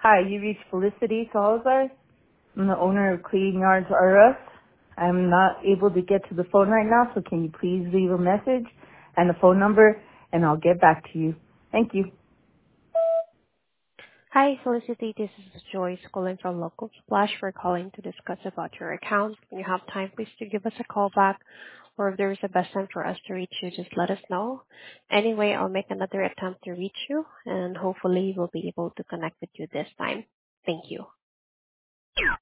Hi, you reached Felicity Salazar. I'm the owner of Clean Yards R Us. I'm not able to get to the phone right now, so can you please leave a message and a phone number, and I'll get back to you. Thank you. Hi, Felicity. This is Joyce calling from Local Splash. We're calling to discuss about your account. When you have time, please do give us a call back. Or if there is a best time for us to reach you, just let us know. Anyway, I'll make another attempt to reach you, and hopefully we'll be able to connect with you this time. Thank you.